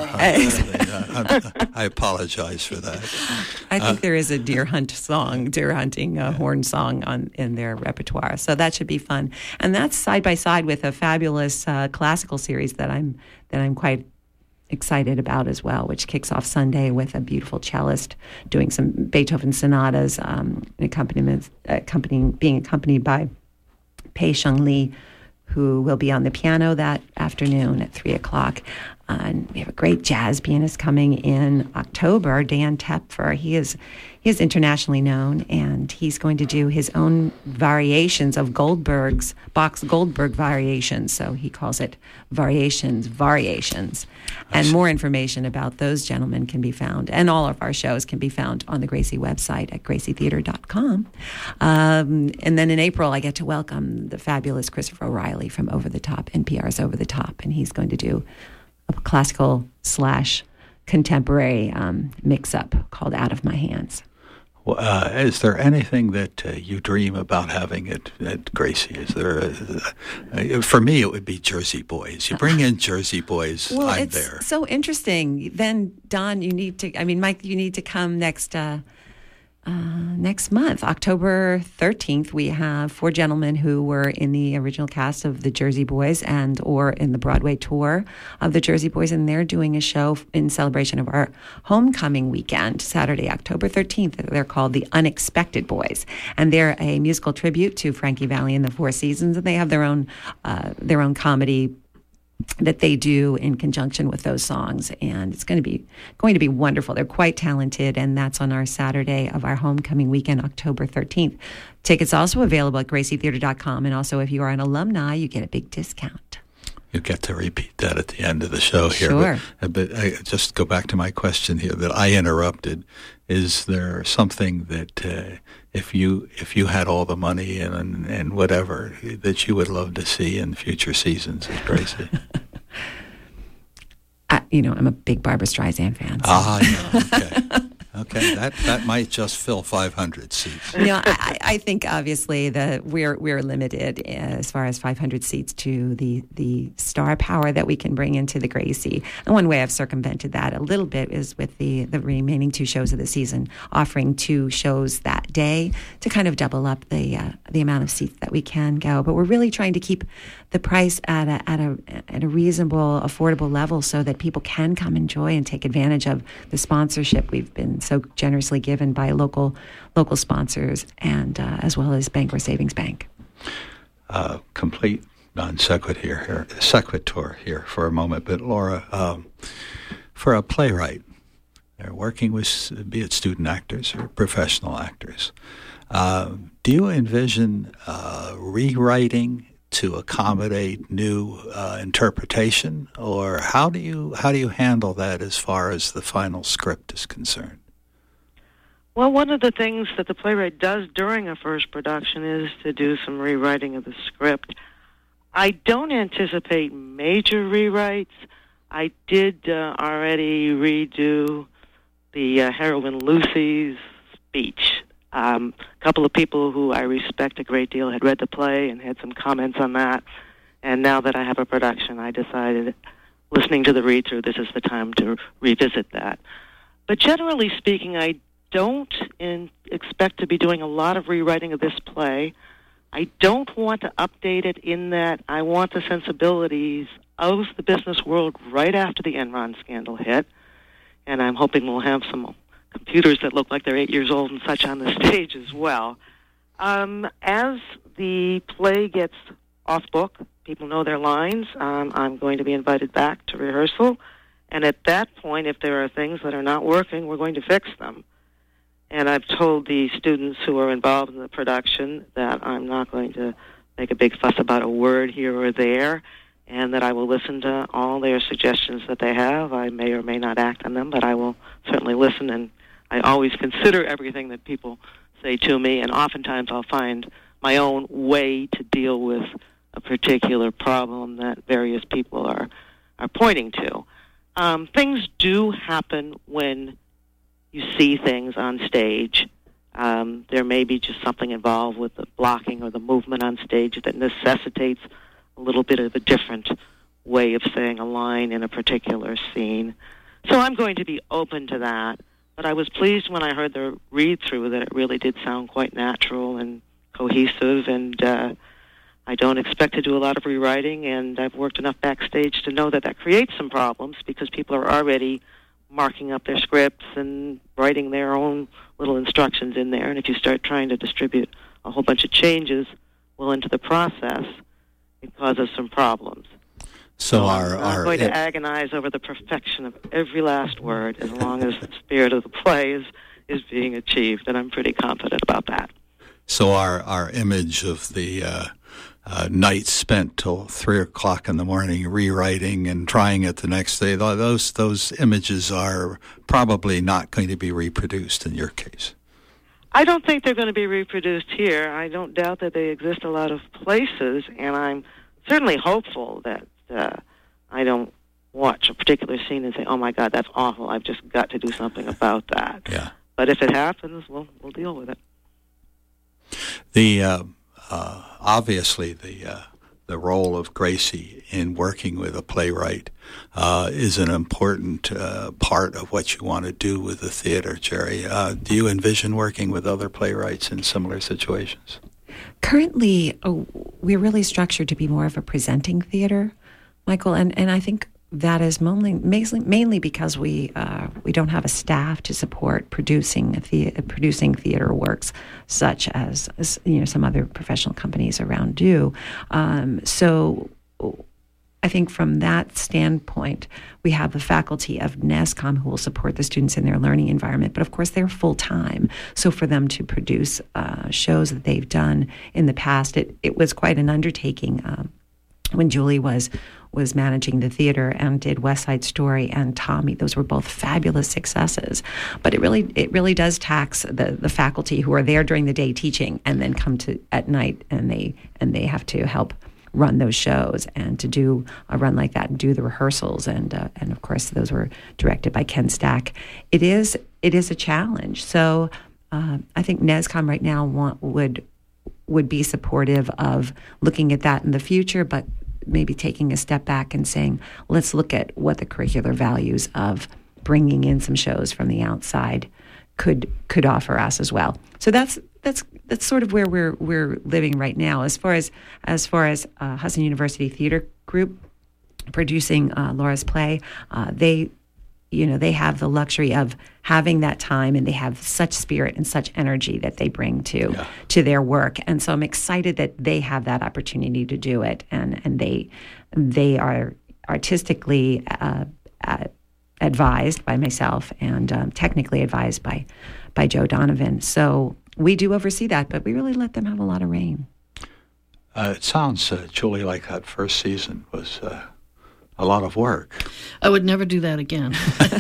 Uh, I apologize for that. I think uh, there is a deer hunt song, deer hunting uh, horn song on in their repertoire. So that should be fun. And that's side by side with a fabulous uh, classical series that I'm that I'm quite excited about as well, which kicks off Sunday with a beautiful cellist doing some Beethoven sonatas, um, accompaniment, accompanying, being accompanied by Pei Sheng Li, who will be on the piano that afternoon at three o'clock. Uh, and we have a great jazz pianist coming in October, Dan Tepfer. He is he is internationally known, and he's going to do his own variations of Goldberg's, Bach's Goldberg variations. So he calls it Variations, Variations. And more information about those gentlemen can be found, and all of our shows can be found on the Gracie website at gracie theater dot com. Um, and then in April, I get to welcome the fabulous Christopher O'Reilly from Over the Top, N P R's Over the Top, and he's going to do a classical slash contemporary um, mix-up called Out of My Hands. Well, uh, is there anything that uh, you dream about having at, at Gracie? Is there? A, uh, for me, it would be Jersey Boys. You bring in Jersey Boys, well, I'm it's there. So interesting. Then, Don, you need to. I mean, Mike, you need to come next. Uh, Uh, next month, October thirteenth, we have four gentlemen who were in the original cast of the Jersey Boys and or in the Broadway tour of the Jersey Boys, and they're doing a show in celebration of our homecoming weekend, Saturday, October thirteenth. They're called the Unexpected Boys, and they're a musical tribute to Frankie Valli and the Four Seasons, and they have their own uh, their own comedy that they do in conjunction with those songs, and it's going to be going to be wonderful. They're quite talented, and that's on our Saturday of our homecoming weekend, October thirteenth. Tickets also available at gracie theater dot com, and also if you are an alumni, you get a big discount. You get to repeat that at the end of the show here. Sure. But, but I just go back to my question here that I interrupted. Is there something that uh, if you if you had all the money and and whatever that you would love to see in future seasons at Gracie? I, you know, I'm a big Barbra Streisand fan. So. Ah, yeah, okay. Okay, that, that might just fill five hundred seats. You know, I, I think obviously that we're we're limited as far as five hundred seats to the the star power that we can bring into the Gracie. And one way I've circumvented that a little bit is with the the remaining two shows of the season, offering two shows that day to kind of double up the uh, the amount of seats that we can go. But we're really trying to keep the price at a at a at a reasonable, affordable level so that people can come enjoy and take advantage of the sponsorship we've been so generously given by local local sponsors and uh, as well as Bangor Savings Bank. Uh, complete non sequitur here, sequitur here for a moment, but Laura, um, for a playwright, they're working with, be it student actors or professional actors. Uh, do you envision uh, rewriting to accommodate new uh, interpretation, or how do you how do you handle that as far as the final script is concerned? Well, one of the things that the playwright does during a first production is to do some rewriting of the script. I don't anticipate major rewrites. I did uh, already redo the uh, heroine Lucy's speech. Um, a couple of people who I respect a great deal had read the play and had some comments on that. And now that I have a production, I decided, listening to the read-through, this is the time to revisit that. But generally speaking, I don't in, expect to be doing a lot of rewriting of this play. I don't want to update it in that I want the sensibilities of the business world right after the Enron scandal hit. And I'm hoping we'll have some computers that look like they're eight years old and such on the stage as well. Um, as the play gets off book, people know their lines, um, I'm going to be invited back to rehearsal. And at that point, if there are things that are not working, we're going to fix them. And I've told the students who are involved in the production that I'm not going to make a big fuss about a word here or there, and that I will listen to all their suggestions that they have. I may or may not act on them, but I will certainly listen, and I always consider everything that people say to me, and oftentimes I'll find my own way to deal with a particular problem that various people are, are pointing to. Um, things do happen when you see things on stage. Um, there may be just something involved with the blocking or the movement on stage that necessitates a little bit of a different way of saying a line in a particular scene. So I'm going to be open to that. But I was pleased when I heard the read-through that it really did sound quite natural and cohesive, and uh, I don't expect to do a lot of rewriting, and I've worked enough backstage to know that that creates some problems because people are already marking up their scripts and writing their own little instructions in there. And if you start trying to distribute a whole bunch of changes well into the process, it causes some problems. So I'm our, not our going to it, agonize over the perfection of every last word as long as the spirit of the play is, is being achieved, and I'm pretty confident about that. so our our image of the uh, uh, nights spent till three o'clock in the morning rewriting and trying it the next day, those those images are probably not going to be reproduced in your case. I don't think they're going to be reproduced here. I don't doubt that they exist a lot of places, and I'm certainly hopeful that uh, I don't watch a particular scene and say, "Oh my God, that's awful! I've just got to do something about that." Yeah. But if it happens, we'll we'll deal with it. The uh, uh, obviously the uh, the role of Gracie in working with a playwright uh, is an important uh, part of what you want to do with the theater, Jerry. Uh, do you envision working with other playwrights in similar situations? Currently, oh, we're really structured to be more of a presenting theater, Michael, and, and I think that is mainly mainly, mainly because we uh, we don't have a staff to support producing the, producing theater works, such as, as you know some other professional companies around do. Um, so. I think from that standpoint, we have the faculty of NESCOM who will support the students in their learning environment. But of course, they're full-time. So for them to produce uh, shows that they've done in the past, it, it was quite an undertaking. Um, when Julie was was managing the theater and did West Side Story and Tommy, those were both fabulous successes. But it really it really does tax the, the faculty who are there during the day teaching and then come to at night and they and they have to help run those shows and to do a run like that and do the rehearsals and uh, and of course those were directed by Ken Stack. It is it is a challenge. So uh, I think NESCOM right now want, would would be supportive of looking at that in the future, but maybe taking a step back and saying, let's look at what the curricular values of bringing in some shows from the outside could could offer us as well. So that's that's that's sort of where we're we're living right now. As far as as far as uh, Hudson University Theater Group producing uh, Laura's play, uh, they you know they have the luxury of having that time, and they have such spirit and such energy that they bring to yeah. to their work. And so I'm excited that they have that opportunity to do it, and and they they are artistically uh, uh, advised by myself and um, technically advised by by Joe Donovan. So we do oversee that, but we really let them have a lot of reign. Uh, it sounds, uh, Julie, like that first season was uh, a lot of work. I would never do that again.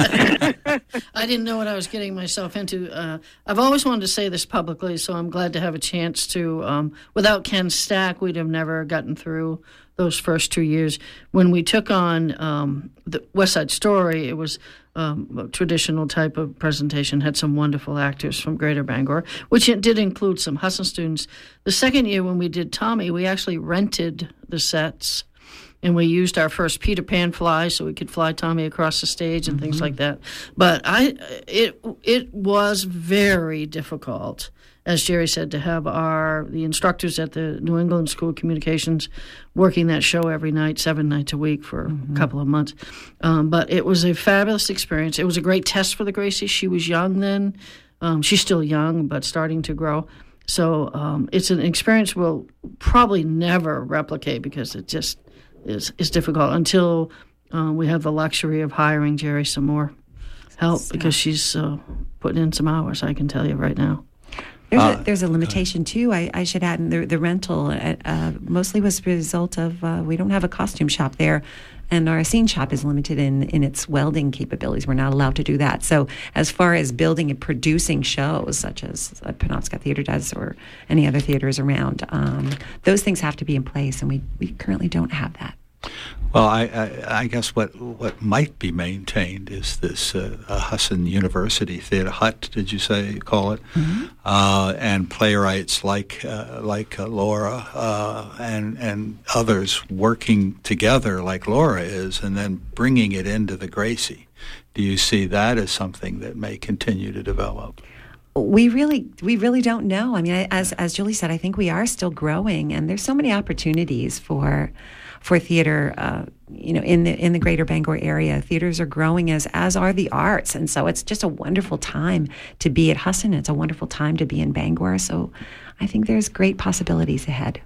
I didn't know what I was getting myself into. Uh, I've always wanted to say this publicly, so I'm glad to have a chance to. Um, without Ken Stack, we'd have never gotten through those first two years. When we took on um, the West Side Story, it was um, a traditional type of presentation, had some wonderful actors from Greater Bangor, which it did include some Hudson students. The second year when we did Tommy, we actually rented the sets, and we used our first Peter Pan fly so we could fly Tommy across the stage and mm-hmm. things like that. But I, it it was very difficult, as Jerry said, to have our the instructors at the New England School of Communications working that show every night, seven nights a week for mm-hmm. a couple of months. Um, but it was a fabulous experience. It was a great test for the Gracie. She was young then. Um, she's still young, but starting to grow. So um, it's an experience we'll probably never replicate because it just is, is difficult until uh, we have the luxury of hiring Jerry some more help because she's uh, putting in some hours, I can tell you right now. There's, Uh, a, there's a limitation, too, I, I should add. And the, the rental uh, mostly was a result of uh, we don't have a costume shop there, and our scene shop is limited in, in its welding capabilities. We're not allowed to do that. So as far as building and producing shows, such as uh, Penobscot Theater does or any other theaters around, um, those things have to be in place, and we, we currently don't have that. Well, I, I, I guess what what might be maintained is this uh, Hudson University Theater Hut. Did you say you call it? Mm-hmm. Uh, and playwrights like uh, like uh, Laura uh, and and others working together, like Laura is, and then bringing it into the Gracie. Do you see that as something that may continue to develop? We really, we really don't know. I mean, as as Julie said, I think we are still growing, and there's so many opportunities for. for theater, uh, you know, in the in the Greater Bangor area. Theaters are growing as as are the arts, and so it's just a wonderful time to be at Hudson. It's a wonderful time to be in Bangor. So I think there's great possibilities ahead.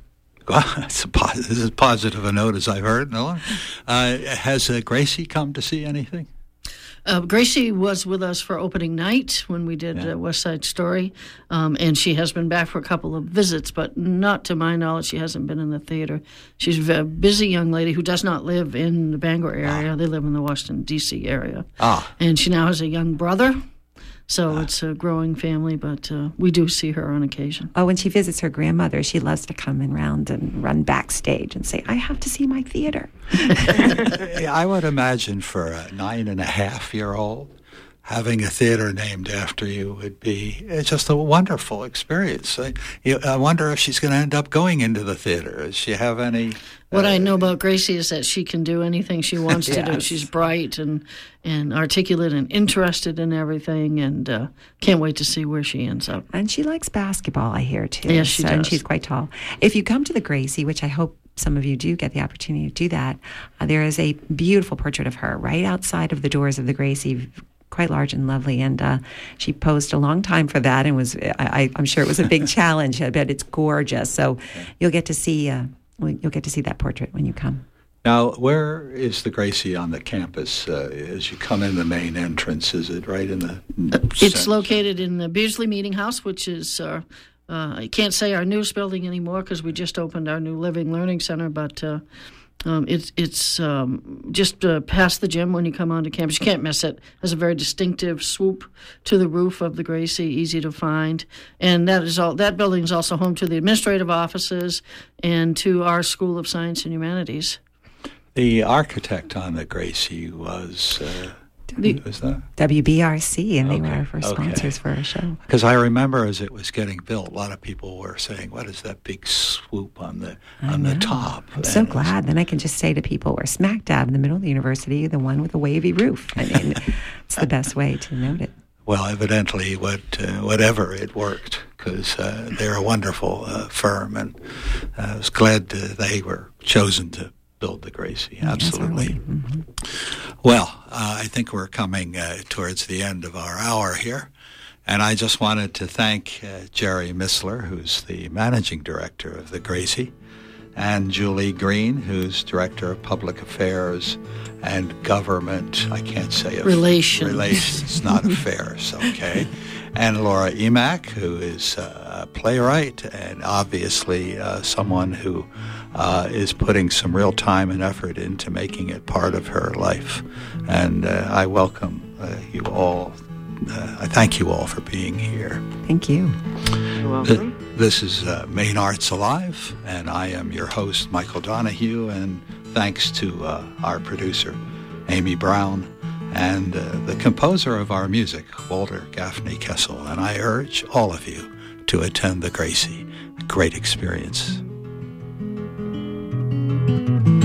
Well, it's a po- this is as positive a note as I've heard. No, uh, has uh, Gracie come to see anything? Uh, Gracie was with us for opening night when we did Yeah. uh, West Side Story, um, and she has been back for a couple of visits, but not to my knowledge. She hasn't been in the theater. She's a busy young lady who does not live in the Bangor area. Ah. They live in the Washington, D C area. Ah. And she now has a young brother. So it's a growing family, but uh, we do see her on occasion. Oh, when she visits her grandmother, she loves to come around and run backstage and say, I have to see my theater. I would imagine for a nine and a half year old, having a theater named after you would be just a wonderful experience. I, you, I wonder if she's going to end up going into the theater. Does she have any... What uh, I know about Gracie is that she can do anything she wants to yes. do. She's bright and, and articulate and interested in everything, and uh, can't wait to see where she ends up. And she likes basketball, I hear, too. Yes, she so, does. And she's quite tall. If you come to the Gracie, which I hope some of you do get the opportunity to do that, uh, there is a beautiful portrait of her right outside of the doors of the Gracie, quite large and lovely, and uh, she posed a long time for that, and was I, I'm sure it was a big challenge. I bet it's gorgeous. So you'll get to see uh, you'll get to see that portrait when you come. Now, where is the Gracie on the campus? Uh, as you come in the main entrance, is it right in the? It's center? located in the Beardsley Meeting House, which is uh, uh, I can't say our newest building anymore because we just opened our new Living Learning Center, but. Uh, Um, it's it's um, just uh, past the gym when you come onto campus. You can't miss it. It has a very distinctive swoop to the roof of the Gracie, easy to find. And that is all. That building is also home to the administrative offices and to our School of Science and Humanities. The architect on the Gracie was... Uh, The, was that? W B R C, and they Okay, were our first okay. sponsors for our show. Because I remember as it was getting built, a lot of people were saying, "What is that big swoop on the I on the know. top?" I'm so And it's- glad. Then I can just say to people, we're smack dab in the middle of the university, the one with the wavy roof. I mean, it's the best way to note it. Well, evidently, what uh, whatever it worked, because uh, they're a wonderful uh, firm, and uh, I was glad uh, they were chosen to build the Gracie. Absolutely. Yes, mm-hmm. Well, uh, I think we're coming uh, towards the end of our hour here, and I just wanted to thank uh, Jerry Missler, who's the managing director of the Gracie, and Julie Green, who's director of public affairs and government. I can't say it. Relations. Relations, not affairs. Okay. And Laura Emack, who is uh, a playwright and obviously uh, someone who uh, is putting some real time and effort into making it part of her life. And uh, I welcome uh, you all. Uh, I thank you all for being here. Thank you. You're welcome. Uh, this is uh, Maine Arts Alive, and I am your host, Michael Donahue, and thanks to uh, our producer, Amy Brown, and uh, the composer of our music, Walter Gaffney Kessel. And I urge all of you to attend the Gracie. Great experience.